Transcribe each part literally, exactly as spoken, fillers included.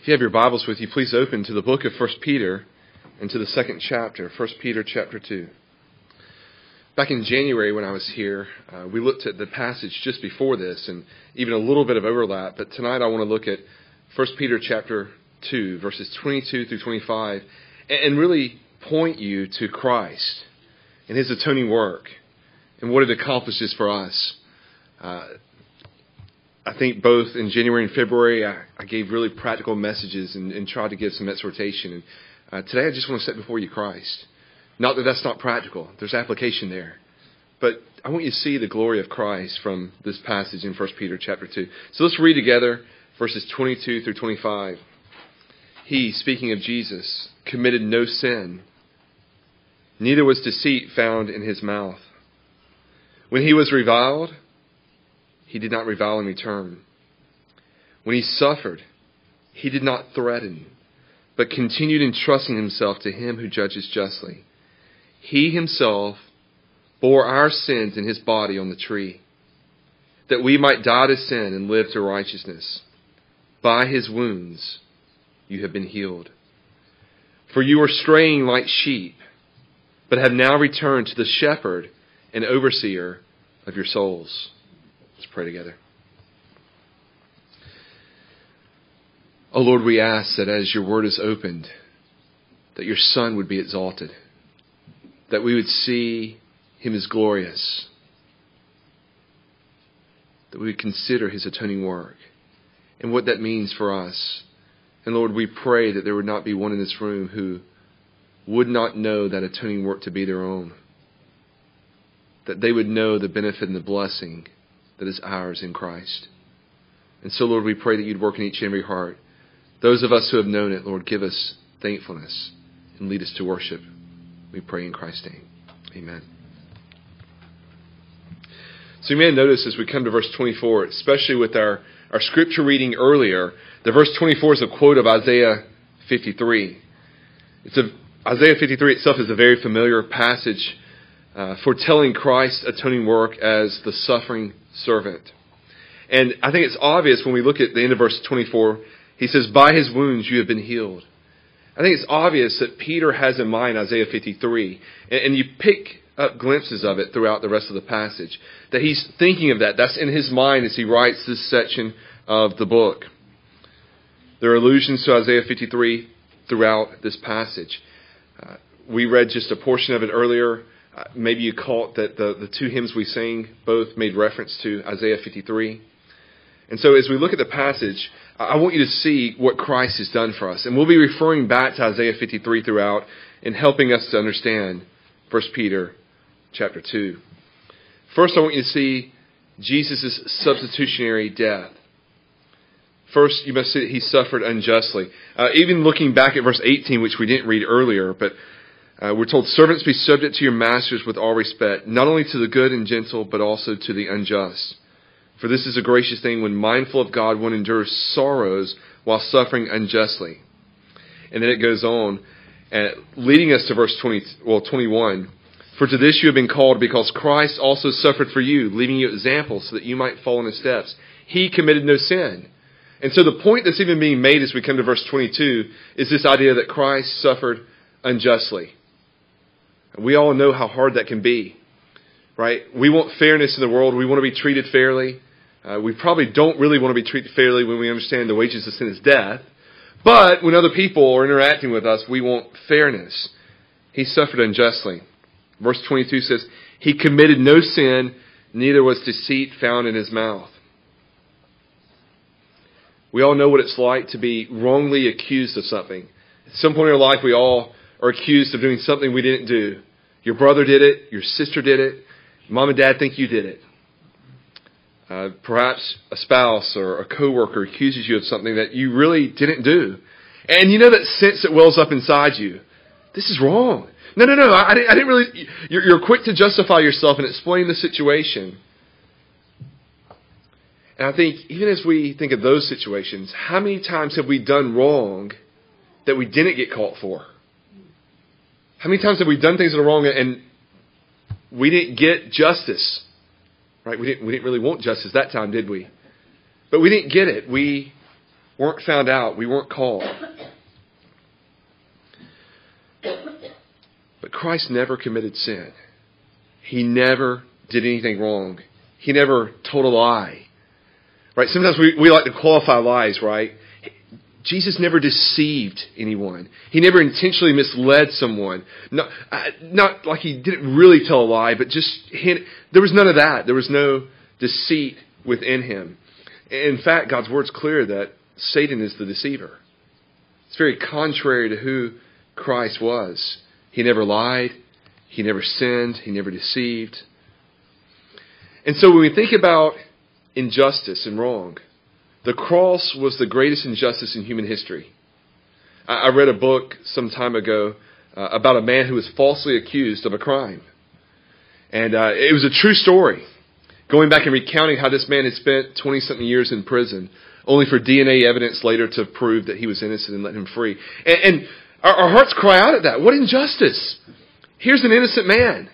If you have your Bibles with you, please open to the book of First Peter and to the second chapter, First Peter chapter two. Back in January when I was here, uh, we looked at the passage just before this and even a little bit of overlap. But tonight I want to look at First Peter chapter two, verses twenty-two through twenty-five, and really point you to Christ and His atoning work and what it accomplishes for us. Uh, I think both in January and February, I, I gave really practical messages and, and tried to give some exhortation. And uh, today I just want to set before you Christ. Not that that's not practical. There's application there. But I want you to see the glory of Christ from this passage in First Peter chapter two. So let's read together verses twenty-two through twenty-five. He, speaking of Jesus, committed no sin. Neither was deceit found in His mouth. When He was reviled, He did not revile in return. When He suffered, He did not threaten, but continued entrusting Himself to Him who judges justly. He Himself bore our sins in His body on the tree, that we might die to sin and live to righteousness. By His wounds you have been healed. For you were straying like sheep, but have now returned to the shepherd and overseer of your souls. Let's pray together. Oh Lord, we ask that as your word is opened, that your Son would be exalted, that we would see Him as glorious, that we would consider His atoning work and what that means for us. And Lord, we pray that there would not be one in this room who would not know that atoning work to be their own, that they would know the benefit and the blessing that is ours in Christ. And so, Lord, we pray that you'd work in each and every heart. Those of us who have known it, Lord, give us thankfulness and lead us to worship. We pray in Christ's name. Amen. So you may notice as we come to verse twenty-four, especially with our, our scripture reading earlier, the verse twenty-four is a quote of Isaiah fifty-three. It's a, Isaiah fifty-three itself is a very familiar passage uh, foretelling Christ's atoning work as the suffering servant. And I think it's obvious when we look at the end of verse twenty-four, he says, by His wounds you have been healed. I think it's obvious that Peter has in mind Isaiah fifty-three, and, and you pick up glimpses of it throughout the rest of the passage, that he's thinking of that. That's in his mind as he writes this section of the book. There are allusions to Isaiah fifty-three throughout this passage. Uh, we read just a portion of it earlier. Uh, maybe you caught that the, the two hymns we sang both made reference to Isaiah fifty-three. And so as we look at the passage, I want you to see what Christ has done for us. And we'll be referring back to Isaiah fifty-three throughout and helping us to understand First Peter chapter two. First, I want you to see Jesus' substitutionary death. First, you must see that He suffered unjustly. Uh, even looking back at verse eighteen, which we didn't read earlier, but Uh, we're told, servants, be subject to your masters with all respect, not only to the good and gentle, but also to the unjust. For this is a gracious thing when mindful of God, one endures sorrows while suffering unjustly. And then it goes on, uh, leading us to verse twenty, well, twenty-one. For to this you have been called, because Christ also suffered for you, leaving you examples so that you might follow in His steps. He committed no sin. And so the point that's even being made as we come to verse twenty-two is this idea that Christ suffered unjustly. We all know how hard that can be, right? We want fairness in the world. We want to be treated fairly. Uh, we probably don't really want to be treated fairly when we understand the wages of sin is death. But when other people are interacting with us, we want fairness. He suffered unjustly. Verse twenty-two says, He committed no sin, neither was deceit found in His mouth. We all know what it's like to be wrongly accused of something. At some point in our life, we all are accused of doing something we didn't do. Your brother did it. Your sister did it. Mom and dad think you did it. Uh, perhaps a spouse or a coworker accuses you of something that you really didn't do. And you know that sense that wells up inside you. This is wrong. No, no, no. I, I didn't really... You're, you're quick to justify yourself and explain the situation. And I think even as we think of those situations, how many times have we done wrong that we didn't get caught for? How many times have we done things that are wrong and we didn't get justice? Right? We didn't, we didn't really want justice that time, did we? But we didn't get it. We weren't found out. We weren't called. But Christ never committed sin. He never did anything wrong. He never told a lie. Right? Sometimes we, we like to qualify lies, right? Jesus never deceived anyone. He never intentionally misled someone. Not, uh, not like he didn't really tell a lie, but just hint, there was none of that. There was no deceit within him. In fact, God's word's clear that Satan is the deceiver. It's very contrary to who Christ was. He never lied. He never sinned. He never deceived. And so when we think about injustice and wrong, the cross was the greatest injustice in human history. I read a book some time ago uh, about a man who was falsely accused of a crime. And uh, it was a true story, going back and recounting how this man had spent twenty-something years in prison, only for D N A evidence later to prove that he was innocent and let him free. And, and our, our hearts cry out at that. What injustice! Here's an innocent man.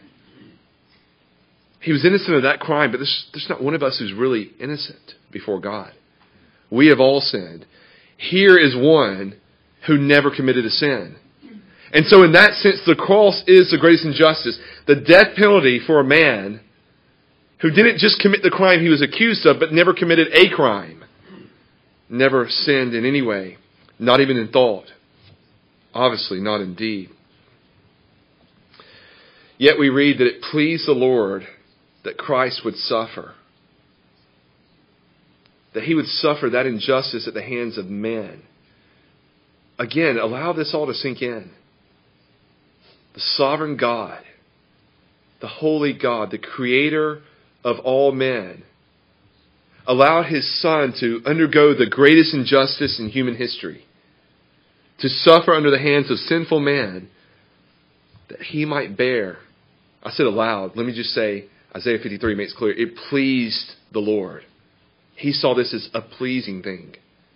He was innocent of that crime, but there's, there's not one of us who's really innocent before God. We have all sinned. Here is one who never committed a sin. And so in that sense, the cross is the greatest injustice. The death penalty for a man who didn't just commit the crime he was accused of, but never committed a crime. Never sinned in any way. Not even in thought. Obviously not in deed. Yet we read that it pleased the Lord that Christ would suffer. That he would suffer that injustice at the hands of men. Again, allow this all to sink in. The sovereign God, the holy God, the creator of all men, allowed his Son to undergo the greatest injustice in human history. To suffer under the hands of sinful man, that he might bear. I said aloud, let me just say, Isaiah fifty-three makes clear, it pleased the Lord. He saw this as a pleasing thing.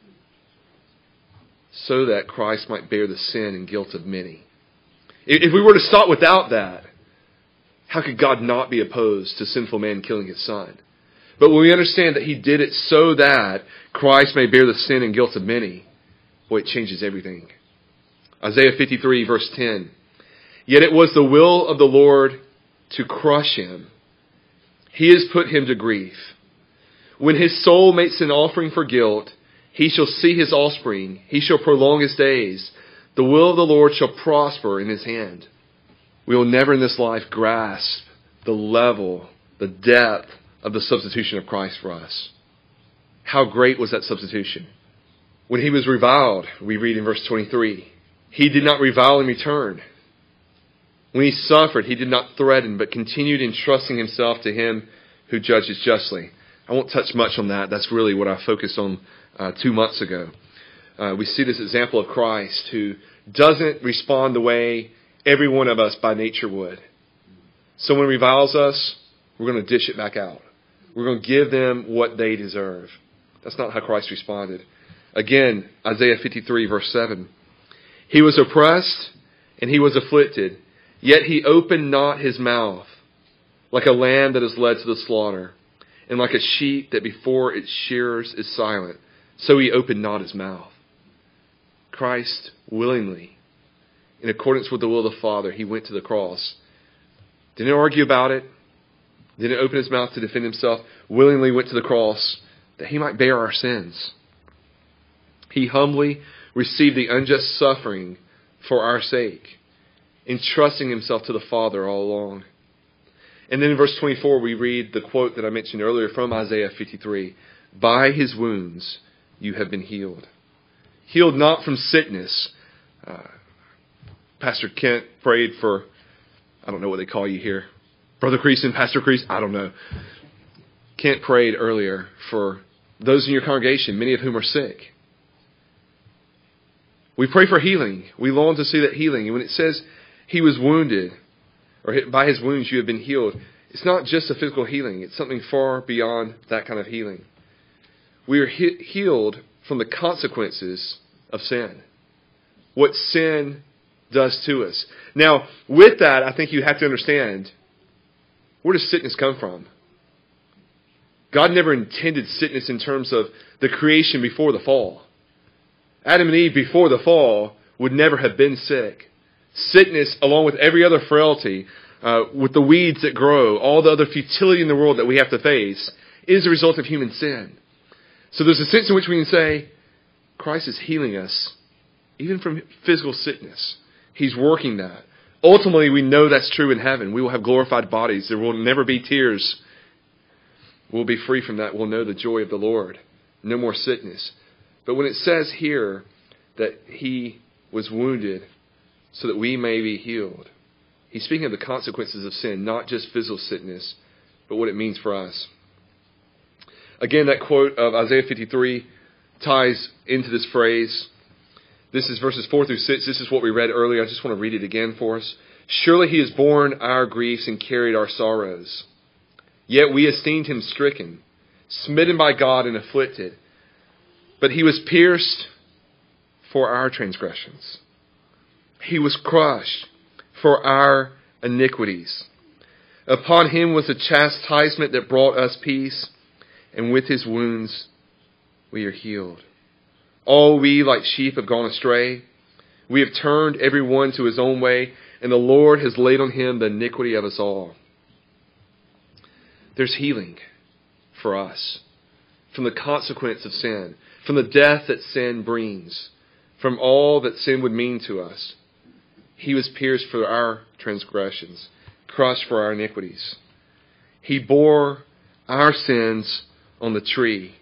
So that Christ might bear the sin and guilt of many. If we were to stop without that, how could God not be opposed to sinful man killing his Son? But when we understand that he did it so that Christ may bear the sin and guilt of many, boy, it changes everything. Isaiah fifty-three verse ten. Yet it was the will of the Lord to crush him. He has put him to grief. When his soul makes an offering for guilt, he shall see his offspring. He shall prolong his days. The will of the Lord shall prosper in his hand. We will never in this life grasp the level, the depth of the substitution of Christ for us. How great was that substitution? When he was reviled, we read in verse twenty-three, he did not revile in return. When he suffered, he did not threaten, but continued entrusting himself to him who judges justly. I won't touch much on that. That's really what I focused on uh, two months ago. Uh, we see this example of Christ who doesn't respond the way every one of us by nature would. Someone reviles us, we're going to dish it back out. We're going to give them what they deserve. That's not how Christ responded. Again, Isaiah fifty-three verse seven. He was oppressed and he was afflicted, yet he opened not his mouth, like a lamb that is led to the slaughter, and like a sheep that before its shearers is silent, so he opened not his mouth. Christ willingly, in accordance with the will of the Father, he went to the cross. Didn't argue about it. Didn't open his mouth to defend himself. Willingly went to the cross that he might bear our sins. He humbly received the unjust suffering for our sake, entrusting himself to the Father all along. And then in verse twenty-four, we read the quote that I mentioned earlier from Isaiah fifty-three. By his wounds you have been healed. Healed not from sickness. Uh, Pastor Kent prayed for, I don't know what they call you here. Brother Creason, Pastor Creason, I don't know. Kent prayed earlier for those in your congregation, many of whom are sick. We pray for healing. We long to see that healing. And when it says he was wounded, or by his wounds you have been healed, it's not just a physical healing. It's something far beyond that kind of healing. We are he- healed from the consequences of sin. What sin does to us. Now, with that, I think you have to understand, where does sickness come from? God never intended sickness in terms of the creation before the fall. Adam and Eve before the fall would never have been sick. Sickness, along with every other frailty, uh, with the weeds that grow, all the other futility in the world that we have to face, is a result of human sin. So there's a sense in which we can say, Christ is healing us, even from physical sickness. He's working that. Ultimately, we know that's true in heaven. We will have glorified bodies. There will never be tears. We'll be free from that. We'll know the joy of the Lord. No more sickness. But when it says here that He was wounded so that we may be healed, He's speaking of the consequences of sin, not just physical sickness, but what it means for us. Again, that quote of Isaiah fifty-three ties into this phrase. This is verses four through six. This is what we read earlier. I just want to read it again for us. Surely He has borne our griefs and carried our sorrows. Yet we esteemed Him stricken, smitten by God and afflicted. But He was pierced for our transgressions. He was crushed for our iniquities. Upon Him was the chastisement that brought us peace, and with His wounds we are healed. All we like sheep have gone astray. We have turned every one to his own way, and the Lord has laid on Him the iniquity of us all. There's healing for us from the consequence of sin, from the death that sin brings, from all that sin would mean to us. He was pierced for our transgressions, crushed for our iniquities. He bore our sins on the tree.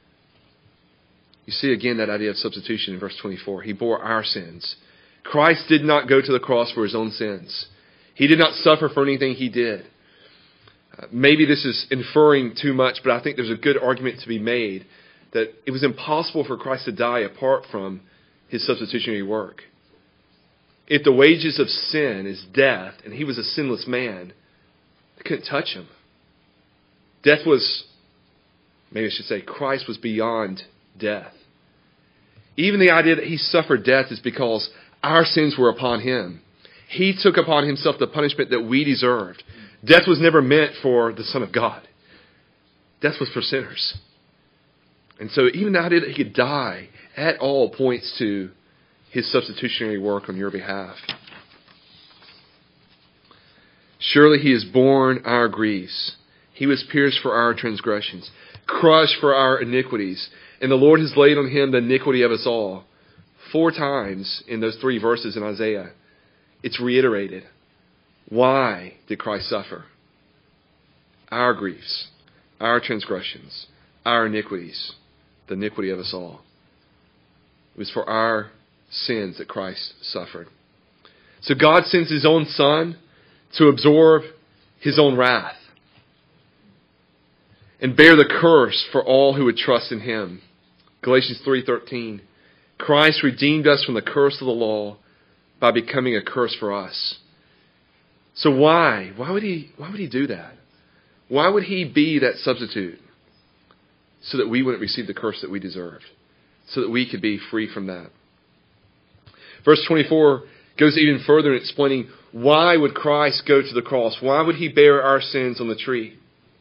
You see again that idea of substitution in verse twenty-four. He bore our sins. Christ did not go to the cross for His own sins. He did not suffer for anything He did. Uh, maybe this is inferring too much, but I think there's a good argument to be made that it was impossible for Christ to die apart from His substitutionary work. If the wages of sin is death, and He was a sinless man, they couldn't touch Him. Death was, maybe I should say, Christ was beyond death. Even the idea that He suffered death is because our sins were upon Him. He took upon Himself the punishment that we deserved. Death was never meant for the Son of God. Death was for sinners. And so even the idea that He could die at all points to His substitutionary work on your behalf. Surely He has borne our griefs. He was pierced for our transgressions, crushed for our iniquities. And the Lord has laid on Him the iniquity of us all. Four times in those three verses in Isaiah, it's reiterated. Why did Christ suffer? Our griefs, our transgressions, our iniquities, the iniquity of us all. It was for our sins that Christ suffered. So God sends His own Son to absorb His own wrath and bear the curse for all who would trust in Him. Galatians three thirteen. Christ redeemed us from the curse of the law by becoming a curse for us. So why? Why would He, why would He do that? Why would He be that substitute? So that we wouldn't receive the curse that we deserved. So that we could be free from that. Verse twenty-four goes even further in explaining why would Christ go to the cross? Why would He bear our sins on the tree?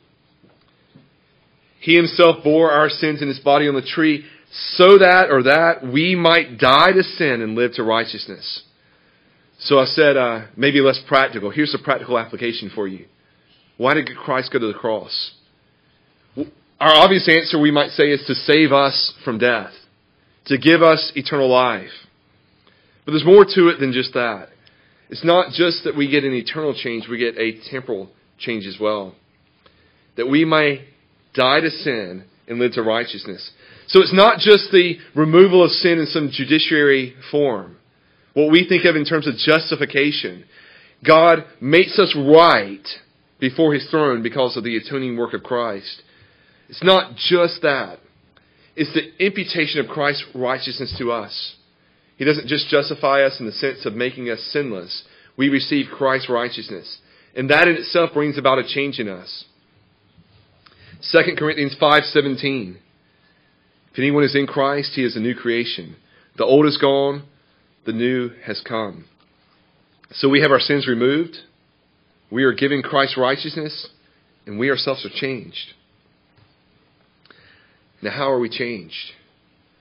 He Himself bore our sins in His body on the tree so that, or that, we might die to sin and live to righteousness. So I said, uh, maybe less practical. Here's a practical application for you. Why did Christ go to the cross? Our obvious answer, we might say, is to save us from death, to give us eternal life. But there's more to it than just that. It's not just that we get an eternal change, we get a temporal change as well. That we may die to sin and live to righteousness. So it's not just the removal of sin in some judiciary form. What we think of in terms of justification. God makes us right before His throne because of the atoning work of Christ. It's not just that. It's the imputation of Christ's righteousness to us. He doesn't just justify us in the sense of making us sinless. We receive Christ's righteousness. And that in itself brings about a change in us. Second Corinthians five seventeen. If anyone is in Christ, he is a new creation. The old is gone, the new has come. So we have our sins removed. We are given Christ's righteousness, and we ourselves are changed. Now, how are we changed?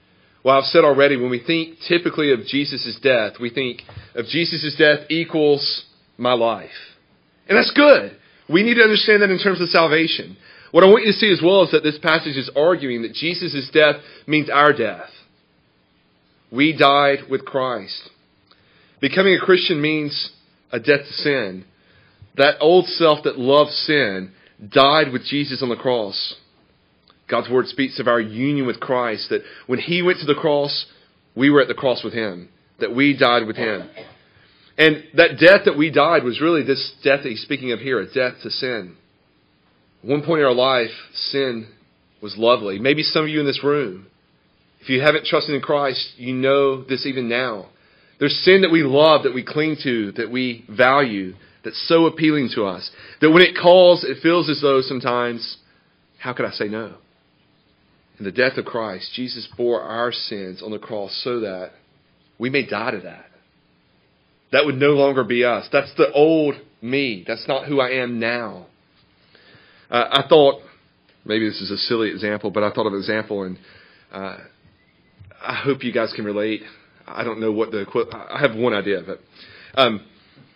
Well, I've said already, when we think typically of Jesus' death, we think of Jesus' death equals my life. And that's good. We need to understand that in terms of salvation. What I want you to see as well is that this passage is arguing that Jesus' death means our death. We died with Christ. Becoming a Christian means a death to sin. That old self that loved sin died with Jesus on the cross. God's Word speaks of our union with Christ, that when He went to the cross, we were at the cross with Him, that we died with Him. And that death that we died was really this death that He's speaking of here, a death to sin. At one point in our life, sin was lovely. Maybe some of you in this room, if you haven't trusted in Christ, you know this even now. There's sin that we love, that we cling to, that we value, that's so appealing to us, that when it calls, it feels as though sometimes, how could I say no? In the death of Christ, Jesus bore our sins on the cross so that we may die to that. That would no longer be us. That's the old me. That's not who I am now. Uh, I thought, maybe this is a silly example, but I thought of an example, and uh, I hope you guys can relate. I don't know what the, I have one idea of it. Um,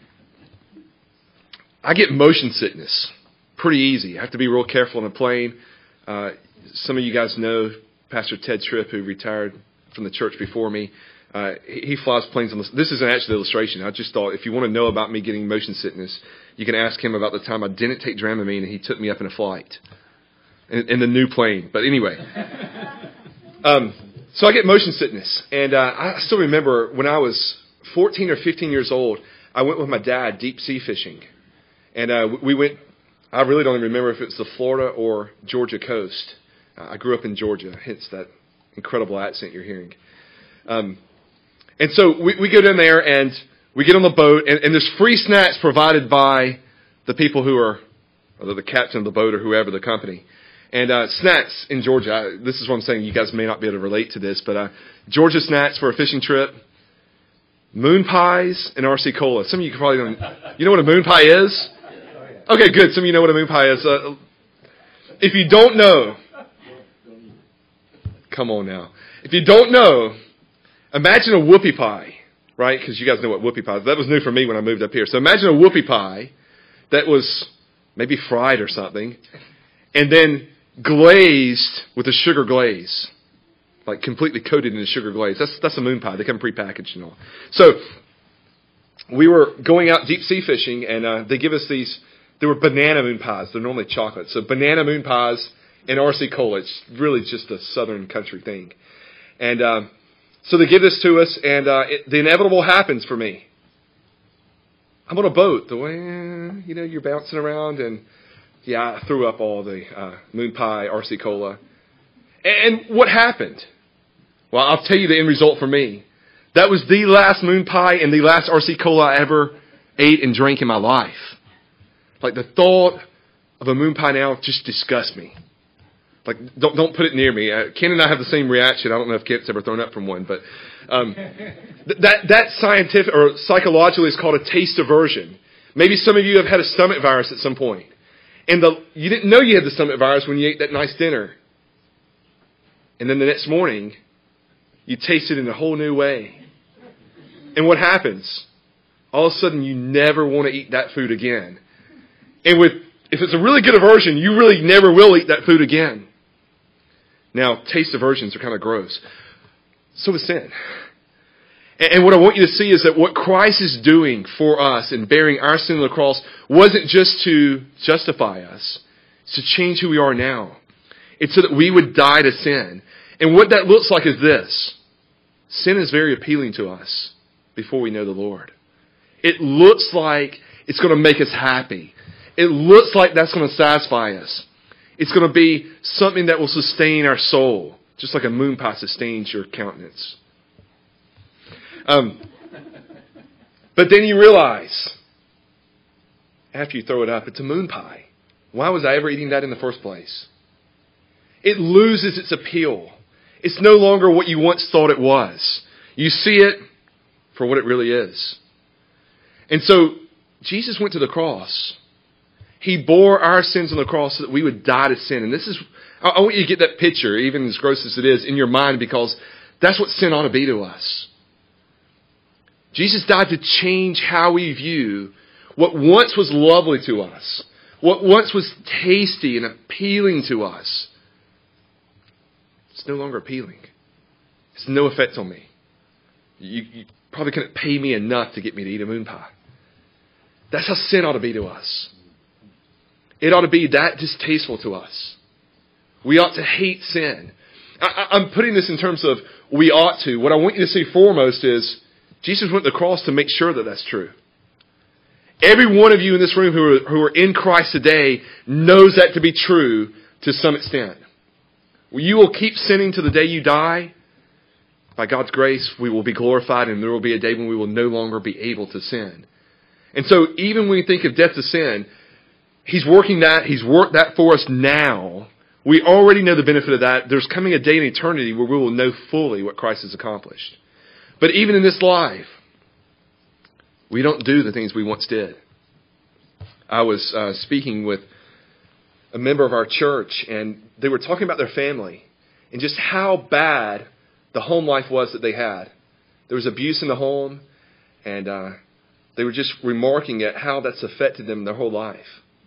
I get motion sickness pretty easy. I have to be real careful on a plane. Uh, some of you guys know Pastor Ted Tripp, who retired from the church before me. Uh, he, he flies planes on the... This is an actual illustration. I just thought if you want to know about me getting motion sickness, you can ask him about the time I didn't take Dramamine and he took me up in a flight in, in the new plane. But anyway, um, so I get motion sickness, and uh, I still remember when I was fourteen or fifteen years old, I went with my dad deep sea fishing, and uh, we went. I really don't even remember if it was the Florida or Georgia coast. Uh, I grew up in Georgia, hence that incredible accent you're hearing. Um, and so we, we go down there and we get on the boat, and, and there's free snacks provided by the people who are, or the captain of the boat or whoever, the company. And uh, snacks in Georgia, I, this is what I'm saying, you guys may not be able to relate to this, but uh, Georgia snacks for a fishing trip, moon pies and R C Cola. Some of you probably don't, you know what a moon pie is? Okay, good. Some of you know what a moon pie is. Uh, if you don't know, come on now. If you don't know, imagine a whoopie pie, right? Because you guys know what whoopie pie is. That was new for me when I moved up here. So imagine a whoopie pie that was maybe fried or something, and then glazed with a sugar glaze, like completely coated in a sugar glaze. That's that's a moon pie. They come prepackaged and all. So we were going out deep sea fishing, and uh, they give us these. There were banana moon pies. They're normally chocolate. So banana moon pies and R C Cola. It's really just a southern country thing. And um, so they give this to us, and uh, it, the inevitable happens for me. I'm on a boat. The way, you know, you're bouncing around, and yeah, I threw up all the uh, moon pie, R C Cola. And, and what happened? Well, I'll tell you the end result for me. That was the last moon pie and the last R C Cola I ever ate and drank in my life. Like, the thought of a moon pie now just disgusts me. Like, don't don't put it near me. Uh, Ken and I have the same reaction. I don't know if Kent's ever thrown up from one, but um, th- that that scientific or psychologically is called a taste aversion. Maybe some of you have had a stomach virus at some point, and the you didn't know you had the stomach virus when you ate that nice dinner, and then the next morning you taste it in a whole new way. And what happens? All of a sudden, you never want to eat that food again. And with if it's a really good aversion, you really never will eat that food again. Now, taste aversions are kind of gross. So is sin. And what I want you to see is that what Christ is doing for us in bearing our sin on the cross wasn't just to justify us. It's to change who we are now. It's so that we would die to sin. And what that looks like is this. Sin is very appealing to us before we know the Lord. It looks like it's going to make us happy. It looks like that's going to satisfy us. It's going to be something that will sustain our soul, just like a moon pie sustains your countenance. Um, but then you realize, after you throw it up, it's a moon pie. Why was I ever eating that in the first place? It loses its appeal. It's no longer what you once thought it was. You see it for what it really is. And so, Jesus went to the cross. He bore our sins on the cross so that we would die to sin. And this is, I want you to get that picture, even as gross as it is, in your mind, because That's what sin ought to be to us. Jesus died to change how we view what once was lovely to us, what once was tasty and appealing to us. It's no longer appealing. It's no effect on me. You, you probably couldn't pay me enough to get me to eat a moon pie. That's how sin ought to be to us. It ought to be that distasteful to us. We ought to hate sin. I, I'm putting this in terms of we ought to. What I want you to see foremost is Jesus went to the cross to make sure that that's true. Every one of you in this room who are, who are in Christ today knows that to be true to some extent. You will keep sinning to the day you die. By God's grace, we will be glorified, and there will be a day when we will no longer be able to sin. And so even when we think of death to sin, He's working that. He's worked that for us now. We already know the benefit of that. There's coming a day in eternity where we will know fully what Christ has accomplished. But even in this life, we don't do the things we once did. I was uh, speaking with a member of our church, and they were talking about their family and just how bad the home life was that they had. There was abuse in the home, and uh, they were just remarking at how that's affected them their whole life.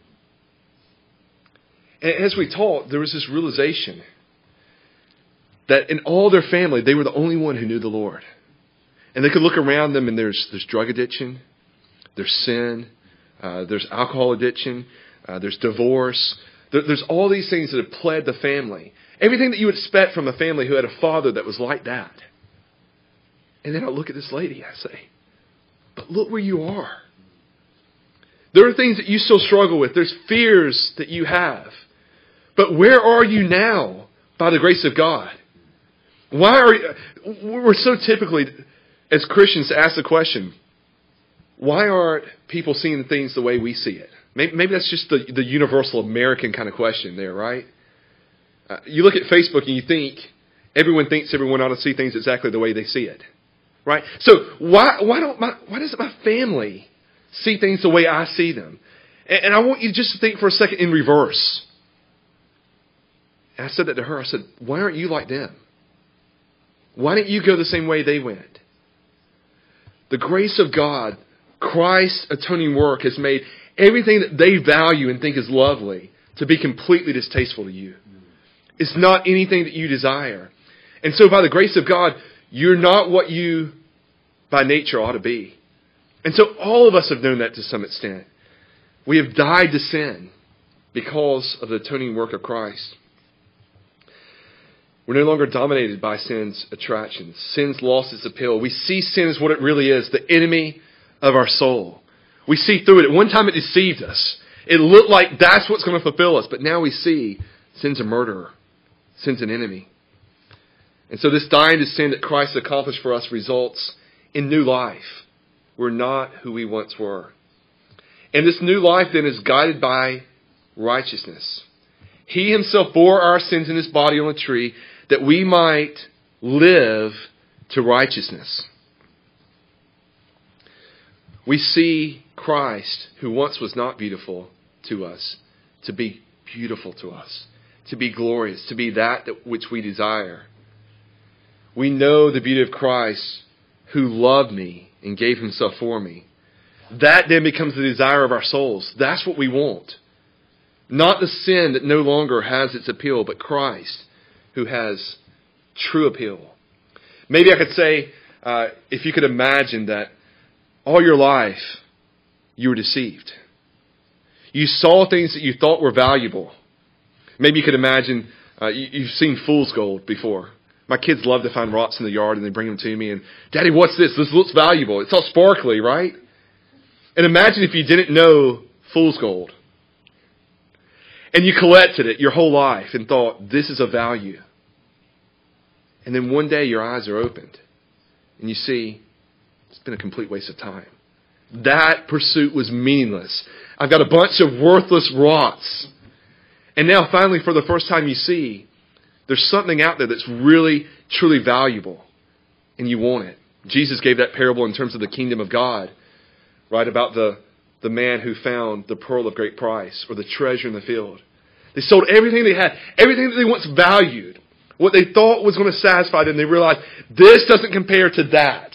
And as we talked, there was this realization that in all their family, they were the only one who knew the Lord. And they could look around them, and there's there's drug addiction, there's sin, uh, there's alcohol addiction, uh, there's divorce. There, there's all these things that have plagued the family. Everything that you would expect from a family who had a father that was like that. And then I look at this lady, I say, but look where you are. There are things that you still struggle with. There's fears that you have. But where are you now by the grace of God? Why are you, we're so typically, as Christians, ask the question, why aren't people seeing things the way we see it? Maybe, maybe that's just the, the universal American kind of question there, right? Uh, you look at Facebook and you think everyone thinks everyone ought to see things exactly the way they see it, right? So why why don't my why doesn't my family see things the way I see them? And, and I want you just to think for a second in reverse. And I said that to her. I said, why aren't you like them? Why didn't you go the same way they went? The grace of God, Christ's atoning work, has made everything that they value and think is lovely to be completely distasteful to you. It's not anything that you desire. And so by the grace of God, you're not what you by nature ought to be. And so all of us have known that to some extent. We have died to sin because of the atoning work of Christ. We're no longer dominated by sin's attractions. Sin's lost its appeal. We see sin as what it really is, the enemy of our soul. We see through it. At one time it deceived us. It looked like that's what's going to fulfill us. But now we see sin's a murderer. Sin's an enemy. And so this dying to sin that Christ accomplished for us results in new life. We're not who we once were. And this new life then is guided by righteousness. He himself bore our sins in his body on a tree that we might live to righteousness. We see Christ, who once was not beautiful to us, to be beautiful to us, to be glorious, to be that which we desire. We know the beauty of Christ, who loved me and gave himself for me. That then becomes the desire of our souls. That's what we want. Not the sin that no longer has its appeal, but Christ, who has true appeal. Maybe I could say, uh, if you could imagine that all your life you were deceived. You saw things that you thought were valuable. Maybe you could imagine, uh, you, you've seen fool's gold before. My kids love to find rocks in the yard and they bring them to me and, Daddy, what's this? This looks valuable. It's all sparkly, right? And imagine if you didn't know fool's gold. And you collected it your whole life and thought, this is of value. And then one day your eyes are opened and you see, it's been a complete waste of time. That pursuit was meaningless. I've got a bunch of worthless rocks. And now finally for the first time you see, there's something out there that's really, truly valuable. And you want it. Jesus gave that parable in terms of the kingdom of God. Right, about the, the man who found the pearl of great price or the treasure in the field. They sold everything they had, everything that they once valued. what they thought was going to satisfy them, they realized this doesn't compare to that.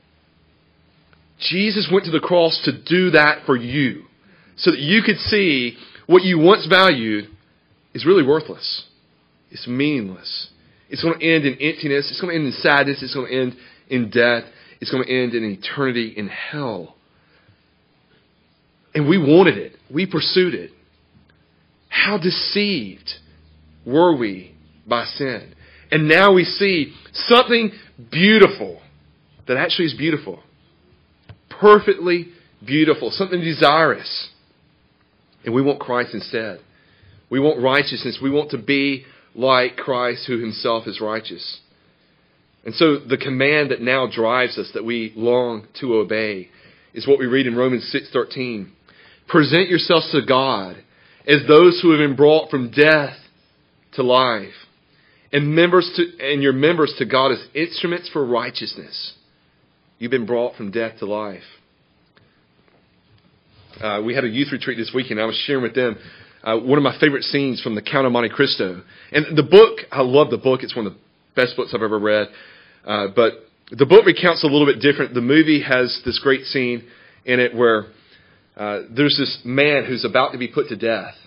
Jesus went to the cross to do that for you, so that you could see what you once valued is really worthless. It's meaningless. It's going to end in emptiness. It's going to end in sadness. It's going to end in death. It's going to end in eternity in hell. And we wanted it. We pursued it. How deceived were we by sin? And now we see something beautiful that actually is beautiful. Perfectly beautiful. Something desirous. And we want Christ instead. We want righteousness. We want to be like Christ, who himself is righteous. And so the command that now drives us, that we long to obey, is what we read in Romans six thirteen. Present yourselves to God as those who have been brought from death to life, and members to and your members to God as instruments for righteousness. You've been brought from death to life. Uh, we had a youth retreat this weekend. I was sharing with them uh, one of my favorite scenes from The Count of Monte Cristo. And the book, I love the book. It's one of the best books I've ever read. Uh, but the book recounts a little bit different. The movie has this great scene in it where uh, there's this man who's about to be put to death.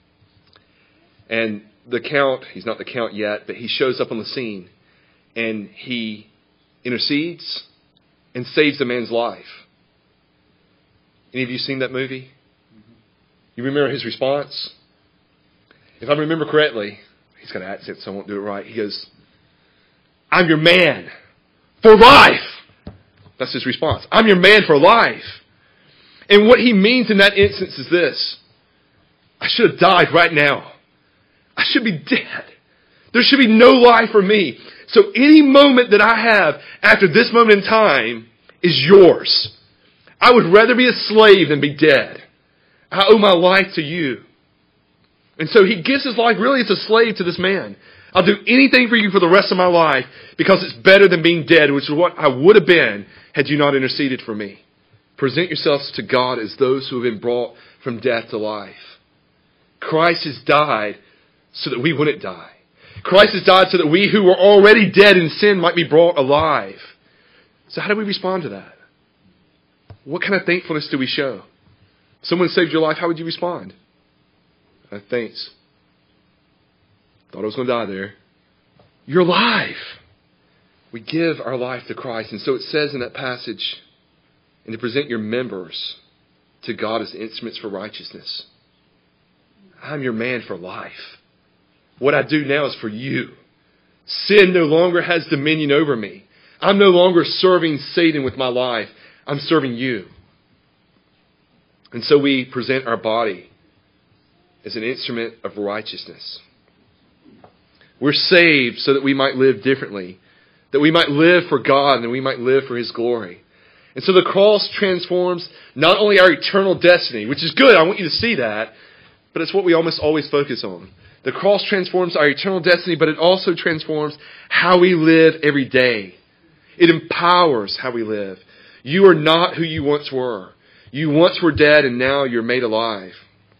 And the Count, he's not the Count yet, but he shows up on the scene. And he intercedes and saves the man's life. Any of you seen that movie? You remember his response? If I remember correctly, he's got an accent, so I won't do it right. He goes, "I'm your man for life." That's his response. "I'm your man for life." And what he means in that instance is this: I should have died right now. I should be dead. There should be no life for me. So any moment that I have after this moment in time is yours. I would rather be a slave than be dead. I owe my life to you. And so he gives his life really as a slave to this man. I'll do anything for you for the rest of my life because it's better than being dead, which is what I would have been had you not interceded for me. Present yourselves to God as those who have been brought from death to life. Christ has died so that we wouldn't die. Christ has died so that we who were already dead in sin might be brought alive. So how do we respond to that? What kind of thankfulness do we show? Someone saved your life, how would you respond? Uh, thanks. Thought I was going to die there. You're alive. We give our life to Christ. And so it says in that passage, and to present your members to God as instruments for righteousness. I'm your man for life. What I do now is for you. Sin no longer has dominion over me. I'm no longer serving Satan with my life. I'm serving you. And so we present our body as an instrument of righteousness. We're saved so that we might live differently, that we might live for God and we might live for His glory. And so the cross transforms not only our eternal destiny, which is good, I want you to see that, but it's what we almost always focus on. The cross transforms our eternal destiny, but it also transforms how we live every day. It empowers how we live. You are not who you once were. You once were dead and now you're made alive.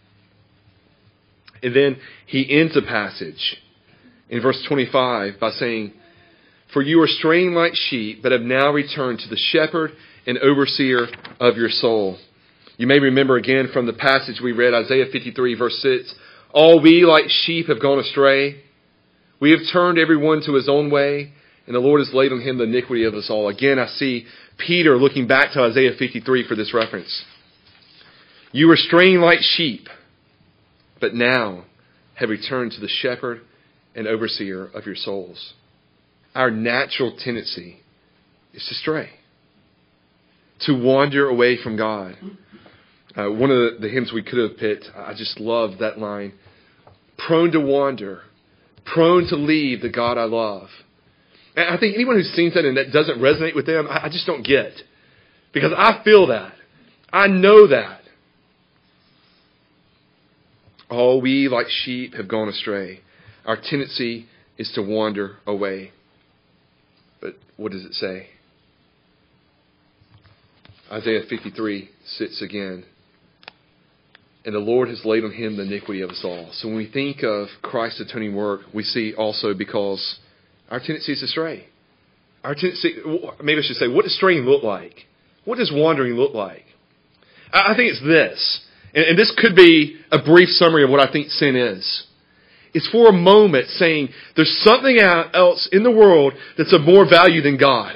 And then he ends the passage in verse twenty-five by saying, "For you are straying like sheep, but have now returned to the shepherd and overseer of your soul." You may remember again from the passage we read, Isaiah fifty-three, verse six, "All we like sheep have gone astray. We have turned everyone to his own way, and the Lord has laid on him the iniquity of us all." Again, I see Peter looking back to Isaiah fifty-three for this reference. You were straying like sheep, but now have returned to the shepherd and overseer of your souls. Our natural tendency is to stray, to wander away from God. Uh, one of the, the hymns we could have picked, I just love that line. Prone to wander, prone to leave the God I love. And I think anyone who sings that and that doesn't resonate with them, I, I just don't get. Because I feel that. I know that. All we like sheep have gone astray. Our tendency is to wander away. But what does it say? Isaiah fifty-three sits again. And the Lord has laid on him the iniquity of us all. So when we think of Christ's atoning work, we see also because Our tendency is to stray. Our tendency, maybe I should say, what does straying look like? What does wandering look like? I think it's this, and, and this could be a brief summary of what I think sin is. It's for a moment saying there's something else in the world that's of more value than God.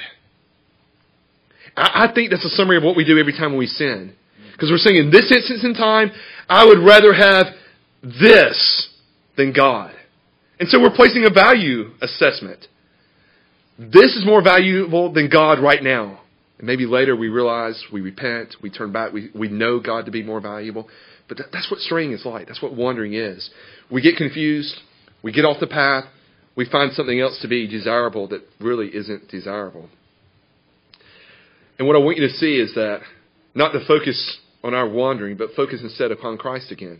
I, I think that's a summary of what we do every time we sin. Because we're saying in this instance in time, I would rather have this than God. And so we're placing a value assessment. This is more valuable than God right now. And maybe later we realize, we repent, we turn back, we, we know God to be more valuable. But that, that's what straying is like. That's what wandering is. We get confused, we get off the path, we find something else to be desirable that really isn't desirable. And what I want you to see is that not to focus on our wandering, but focus instead upon Christ again.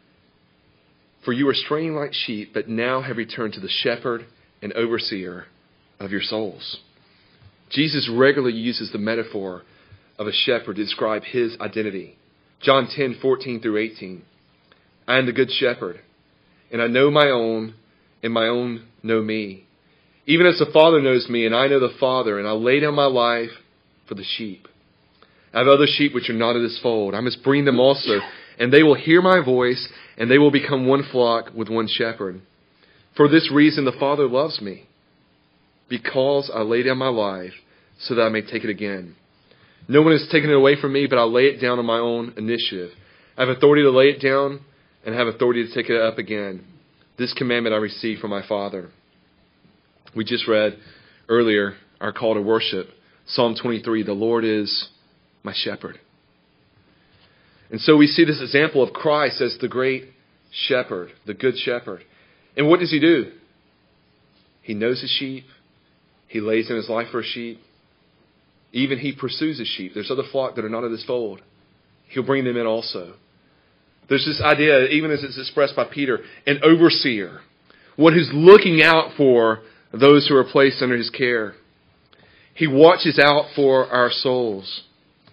For you are straying like sheep, but now have returned to the shepherd and overseer of your souls. Jesus regularly uses the metaphor of a shepherd to describe his identity. John ten, fourteen through eighteen. I am the good shepherd, and I know my own, and my own know me. Even as the Father knows me, and I know the Father, and I lay down my life for the sheep. I have other sheep which are not of this fold. I must bring them also, and they will hear my voice, and they will become one flock with one shepherd. For this reason the Father loves me, because I lay down my life so that I may take it again. No one has taken it away from me, but I lay it down on my own initiative. I have authority to lay it down and have authority to take it up again. This commandment I received from my Father. We just read earlier our call to worship. Psalm twenty-three, the Lord is my shepherd. And so we see this example of Christ as the great shepherd, the good shepherd. And what does he do? He knows his sheep. He lays down his life for a sheep. Even he pursues his sheep. There's other flock that are not of this fold. He'll bring them in also. There's this idea, even as it's expressed by Peter, an overseer. One who's looking out for those who are placed under his care. He watches out for our souls.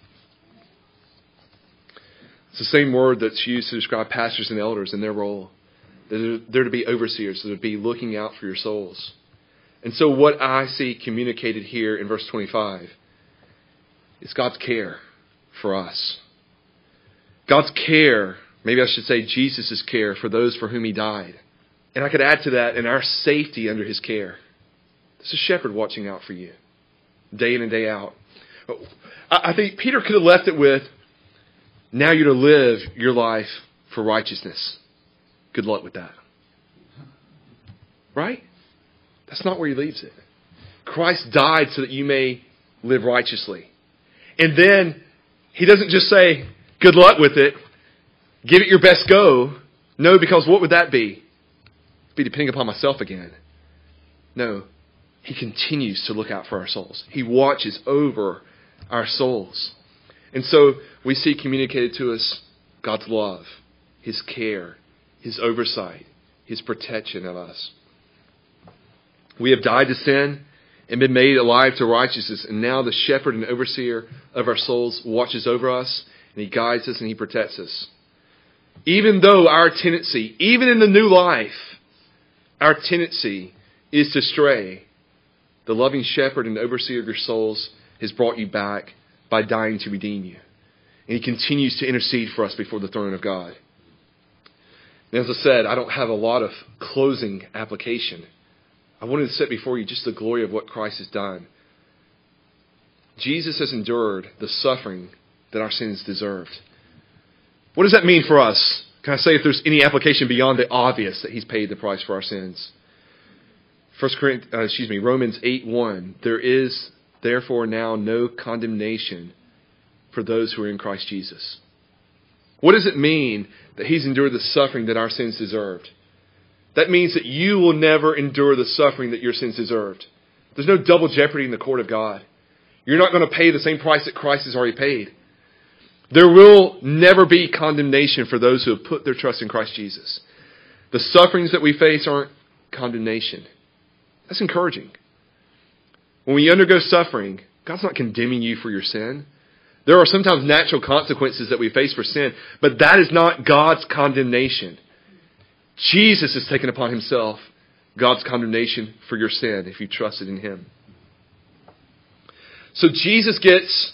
It's the same word that's used to describe pastors and elders in their role. They're, they're to be overseers. They're to be looking out for your souls. And so what I see communicated here in verse twenty-five is God's care for us. God's care, maybe I should say Jesus' care for those for whom he died. And I could add to that, in our safety under his care. There's a shepherd watching out for you, day in and day out. I think Peter could have left it with, now you're to live your life for righteousness. Good luck with that. Right? That's not where he leaves it. Christ died so that you may live righteously. And then he doesn't just say, good luck with it. Give it your best go. No, because what would that be? It'd be depending upon myself again. No. He continues to look out for our souls. He watches over our souls. And so we see communicated to us God's love, his care, his oversight, his protection of us. We have died to sin and been made alive to righteousness. And now the shepherd and overseer of our souls watches over us, and he guides us and he protects us. Even though our tendency, even in the new life, our tendency is to stray, the loving shepherd and overseer of your souls has brought you back by dying to redeem you. And he continues to intercede for us before the throne of God. And as I said, I don't have a lot of closing application. I wanted to set before you just the glory of what Christ has done. Jesus has endured the suffering that our sins deserved. What does that mean for us? Can I say if there's any application beyond the obvious that he's paid the price for our sins? First Corinthians, uh, excuse me, Romans eight one. There is therefore now no condemnation for those who are in Christ Jesus. What does it mean that he's endured the suffering that our sins deserved? That means that you will never endure the suffering that your sins deserved. There's no double jeopardy in the court of God. You're not going to pay the same price that Christ has already paid. There will never be condemnation for those who have put their trust in Christ Jesus. The sufferings that we face aren't condemnation. That's encouraging. When we undergo suffering, God's not condemning you for your sin. There are sometimes natural consequences that we face for sin, but that is not God's condemnation. Jesus has taken upon himself God's condemnation for your sin if you trusted in Him. So Jesus gets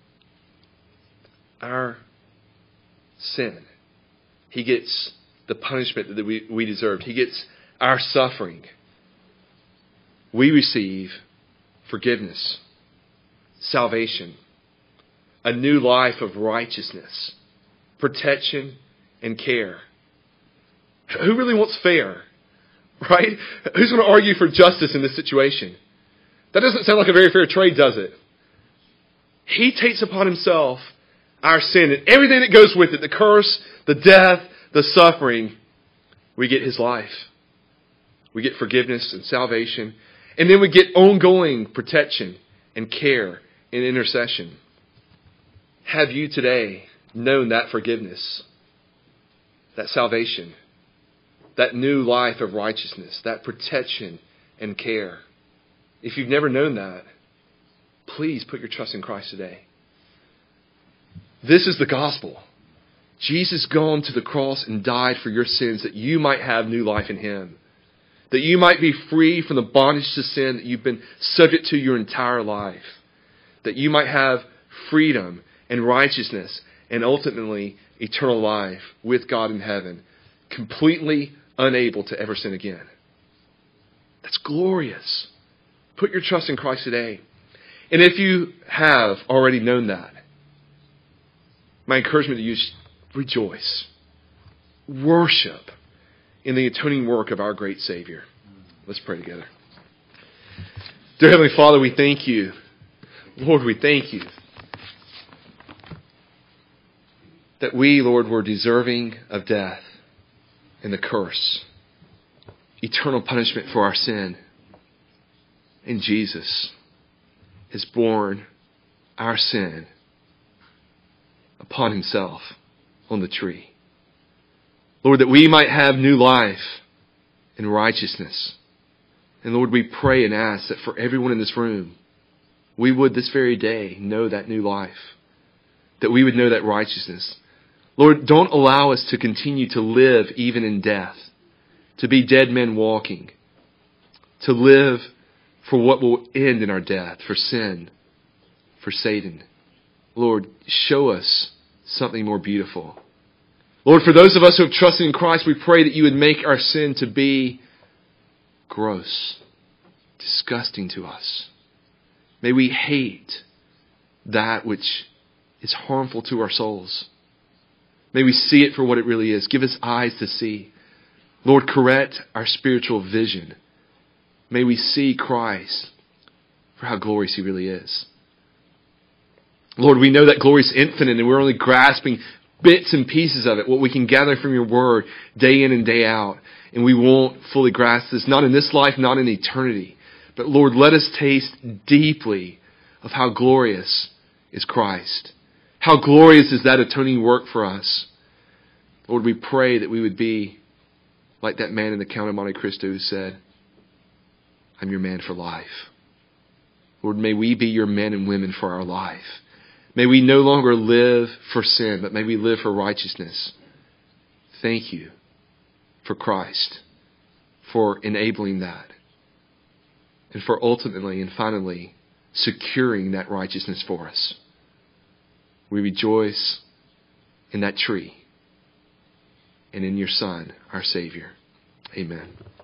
our sin. He gets the punishment that we, we deserved. He gets our suffering. We receive forgiveness, salvation, a new life of righteousness, protection, and care. Who really wants fair? Right? Who's going to argue for justice in this situation? That doesn't sound like a very fair trade, does it? He takes upon Himself our sin and everything that goes with it, the curse, the death, the suffering. We get His life. We get forgiveness and salvation. And then we get ongoing protection and care and intercession. Have you today known that forgiveness, that salvation, that new life of righteousness, that protection and care? If you've never known that, please put your trust in Christ today. This is the gospel. Jesus gone to the cross and died for your sins that you might have new life in Him. That you might be free from the bondage to sin that you've been subject to your entire life. That you might have freedom and righteousness and ultimately eternal life with God in heaven. Completely unable to ever sin again. That's glorious. Put your trust in Christ today. And if you have already known that, my encouragement to you is rejoice. Worship in the atoning work of our great Savior. Let's pray together. Dear Heavenly Father, we thank You. Lord, we thank You that we, Lord, were deserving of death and the curse, eternal punishment for our sin. And Jesus has borne our sin upon Himself on the tree. Lord, that we might have new life and righteousness. And Lord, we pray and ask that for everyone in this room, we would this very day know that new life. That we would know that righteousness. Lord, don't allow us to continue to live even in death. To be dead men walking. To live for what will end in our death. For sin. For Satan. Lord, show us something more beautiful. Lord, for those of us who have trusted in Christ, we pray that You would make our sin to be gross, disgusting to us. May we hate that which is harmful to our souls. May we see it for what it really is. Give us eyes to see. Lord, correct our spiritual vision. May we see Christ for how glorious He really is. Lord, we know that glory is infinite and we're only grasping bits and pieces of it, what we can gather from Your Word day in and day out. And we won't fully grasp this, not in this life, not in eternity. But Lord, let us taste deeply of how glorious is Christ. How glorious is that atoning work for us. Lord, we pray that we would be like that man in the Count of Monte Cristo who said, I'm your man for life. Lord, may we be Your men and women for our life. May we no longer live for sin, but may we live for righteousness. Thank You for Christ, for enabling that, and for ultimately and finally securing that righteousness for us. We rejoice in that tree and in Your Son, our Savior. Amen.